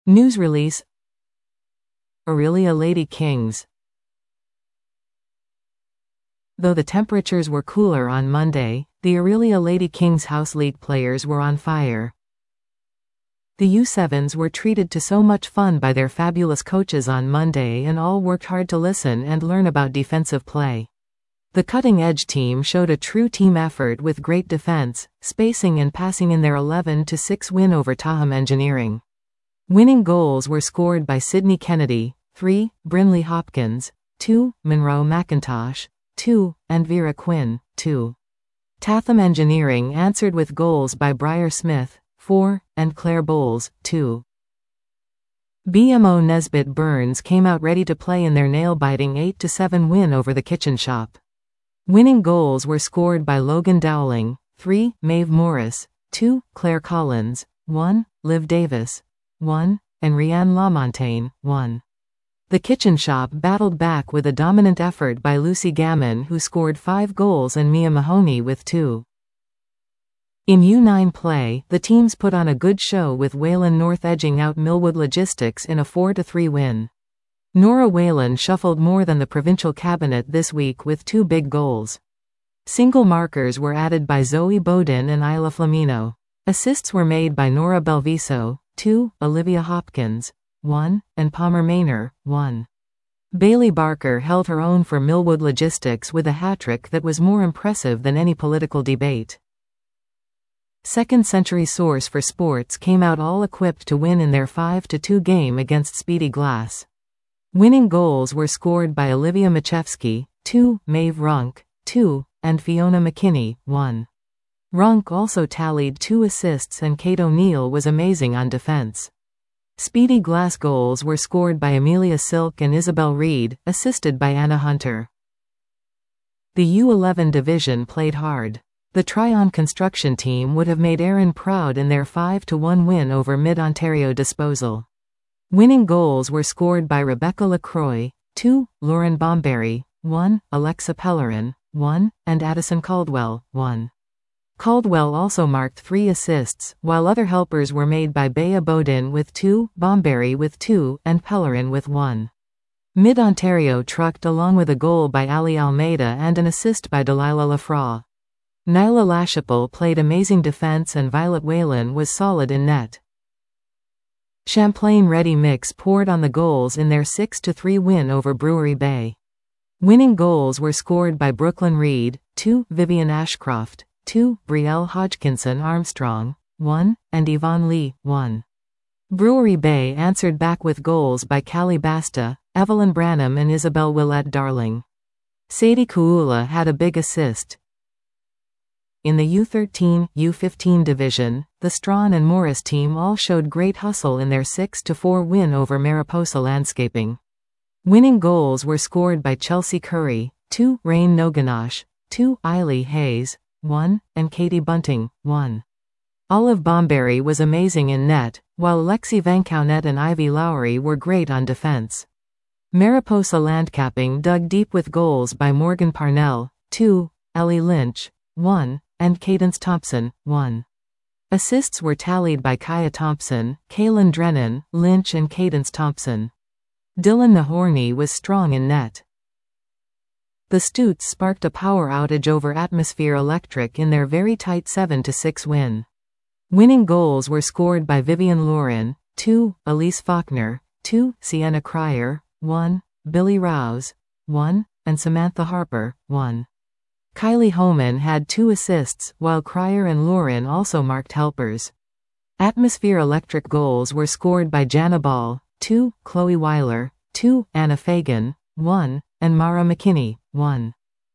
News release. Orillia Lady Kings. Though the temperatures were cooler on Monday, the Orillia Lady Kings House League players were on fire. The U7s were treated to so much fun by their fabulous coaches on Monday and all worked hard to listen and learn about defensive play. The cutting-edge team showed a true team effort with great defense, spacing and passing in their 11-6 win over Taham Engineering. Winning goals were scored by Sydney Kennedy, 3, Brinley Hopkins, 2, Monroe McIntosh, 2, and Vera Quinn, 2. Tatham Engineering answered with goals by Briar Smith, 4, and Claire Bowles, 2. BMO Nesbitt Burns came out ready to play in their nail-biting 8-7 win over the Kitchen Shop. Winning goals were scored by Logan Dowling, 3, Maeve Morris, 2, Claire Collins, 1, Liv Davis, 1, and Rianne Lamontagne, 1. The Kitchen Shop battled back with a dominant effort by Lucy Gammon, who scored 5 goals, and Mia Mahoney with 2. In U9 play, the teams put on a good show with Wayland North edging out Millwood Logistics in a 4-3 win. Nora Whalen shuffled more than the provincial cabinet this week with 2 big goals. Single markers were added by Zoe Bowden and Isla Flamino. Assists were made by Nora Belviso, 2, Olivia Hopkins, 1, and Palmer Maynor, 1. Bailey Barker held her own for Millwood Logistics with a hat-trick that was more impressive than any political debate. Second Century Source for Sports came out all equipped to win in their 5-2 game against Speedy Glass. Winning goals were scored by Olivia Machevsky, 2, Maeve Runk, 2, and Fiona McKinney, 1. Runk also tallied 2 assists, and Kate O'Neill was amazing on defense. Speedy Glass goals were scored by Amelia Silk and Isabel Reed, assisted by Anna Hunter. The U11 division played hard. The Tryon construction team would have made Erin proud in their 5-1 win over Mid-Ontario Disposal. Winning goals were scored by Rebecca LaCroix, 2, Lauren Bomberry, 1, Alexa Pellerin, 1, and Addison Caldwell, 1. Caldwell also marked 3 assists, while other helpers were made by Bea Bowden with 2, Bomberry with 2, and Pellerin with 1. Mid-Ontario trucked along with a goal by Ali Almeida and an assist by Delilah Lafraw. Nyla Lachapelle played amazing defense, and Violet Whalen was solid in net. Champlain Ready Mix poured on the goals in their 6-3 win over Brewery Bay. Winning goals were scored by Brooklyn Reed, 2, Vivian Ashcroft, 2, Brielle Hodgkinson Armstrong, 1, and Yvonne Lee, 1. Brewery Bay answered back with goals by Callie Basta, Evelyn Branham and Isabel Willette Darling. Sadie Kuula had a big assist. In the U13, U15 division, the Strawn and Morris team all showed great hustle in their 6-4 win over Mariposa Landscaping. Winning goals were scored by Chelsea Curry, 2, Rain Noganash, 2, Eiley Hayes, 1, and Katie Bunting, 1. Olive Bomberry was amazing in net, while Lexi Vancounet and Ivy Lowry were great on defense. Mariposa Landcapping dug deep with goals by Morgan Parnell, 2, Ellie Lynch, 1, and Cadence Thompson, 1. Assists were tallied by Kaya Thompson, Kaylin Drennan, Lynch and Cadence Thompson. Dylan Nahorny was strong in net. The Stoots sparked a power outage over Atmosphere Electric in their very tight 7-6 win. Winning goals were scored by Vivian Lauren, 2, Elise Faulkner, 2, Sienna Cryer, 1, Billy Rouse, 1, and Samantha Harper, 1. Kylie Homan had 2 assists, while Cryer and Lauren also marked helpers. Atmosphere Electric goals were scored by Jana Ball, 2, Chloe Weiler, 2, Anna Fagan, 1, and Mara McKinney, 1.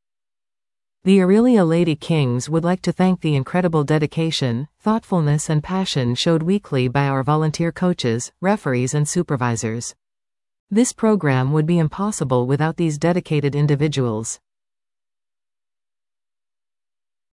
The Orillia Lady Kings would like to thank the incredible dedication, thoughtfulness and passion showed weekly by our volunteer coaches, referees and supervisors. This program would be impossible without these dedicated individuals.